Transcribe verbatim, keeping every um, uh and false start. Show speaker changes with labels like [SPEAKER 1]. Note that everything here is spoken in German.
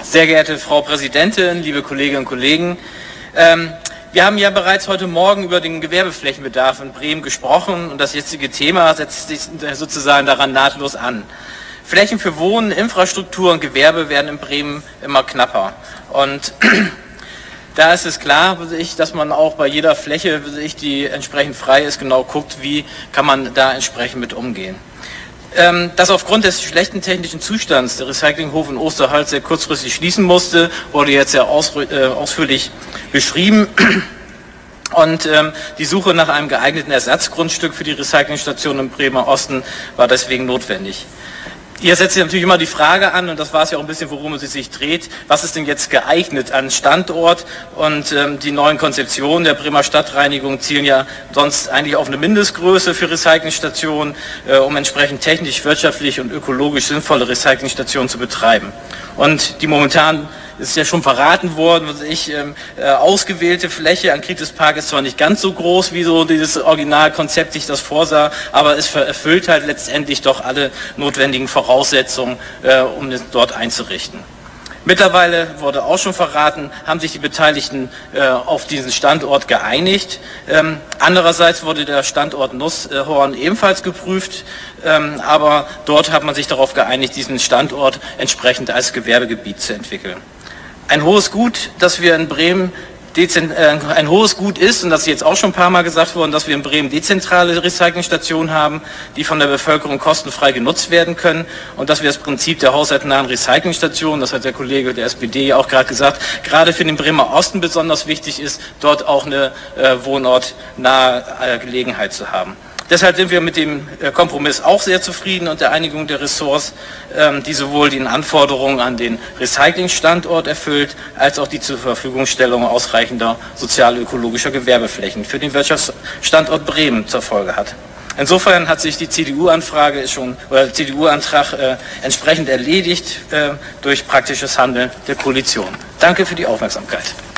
[SPEAKER 1] Sehr geehrte Frau Präsidentin, liebe Kolleginnen und Kollegen, ähm, wir haben ja bereits heute Morgen über den Gewerbeflächenbedarf in Bremen gesprochen und das jetzige Thema setzt sich sozusagen daran nahtlos an. Flächen für Wohnen, Infrastruktur und Gewerbe werden in Bremen immer knapper und da ist es klar, dass man auch bei jeder Fläche, die entsprechend frei ist, genau guckt, wie kann man da entsprechend mit umgehen. Dass aufgrund des schlechten technischen Zustands der Recyclinghof in Osterholz sehr kurzfristig schließen musste, wurde jetzt sehr aus, äh, ausführlich beschrieben. Und ähm, die Suche nach einem geeigneten Ersatzgrundstück für die Recyclingstation im Bremer Osten war deswegen notwendig. Hier setzt sich natürlich immer die Frage an, und das war es ja auch ein bisschen, worum es sich dreht, was ist denn jetzt geeignet an Standort? Und ähm, die neuen Konzeptionen der Bremer Stadtreinigung zielen ja sonst eigentlich auf eine Mindestgröße für Recyclingstationen, äh, um entsprechend technisch, wirtschaftlich und ökologisch sinnvolle Recyclingstationen zu betreiben. Und die momentan ist ja schon verraten worden, was ich, ähm, äh, ausgewählte Fläche an Kritispark ist zwar nicht ganz so groß, wie so dieses Originalkonzept sich das vorsah, aber es erfüllt halt letztendlich doch alle notwendigen Voraussetzungen, äh, um es dort einzurichten. Mittlerweile wurde auch schon verraten, haben sich die Beteiligten äh, auf diesen Standort geeinigt. Ähm, andererseits wurde der Standort Nusshorn ebenfalls geprüft, ähm, aber dort hat man sich darauf geeinigt, diesen Standort entsprechend als Gewerbegebiet zu entwickeln. Ein hohes Gut, das wir in Bremen ein hohes Gut ist, und das ist jetzt auch schon ein paar Mal gesagt worden, dass wir in Bremen dezentrale Recyclingstationen haben, die von der Bevölkerung kostenfrei genutzt werden können, und dass wir das Prinzip der haushaltsnahen Recyclingstationen, das hat der Kollege der S P D ja auch gerade gesagt, gerade für den Bremer Osten besonders wichtig ist, dort auch eine äh, wohnortnahe äh, Gelegenheit zu haben. Deshalb sind wir mit dem Kompromiss auch sehr zufrieden und der Einigung der Ressorts, die sowohl die Anforderungen an den Recyclingstandort erfüllt, als auch die zur Verfügungstellung ausreichender sozial-ökologischer Gewerbeflächen für den Wirtschaftsstandort Bremen zur Folge hat. Insofern hat sich die C D U-Anfrage schon, oder der C D U-Antrag äh, entsprechend erledigt äh, durch praktisches Handeln der Koalition. Danke für die Aufmerksamkeit.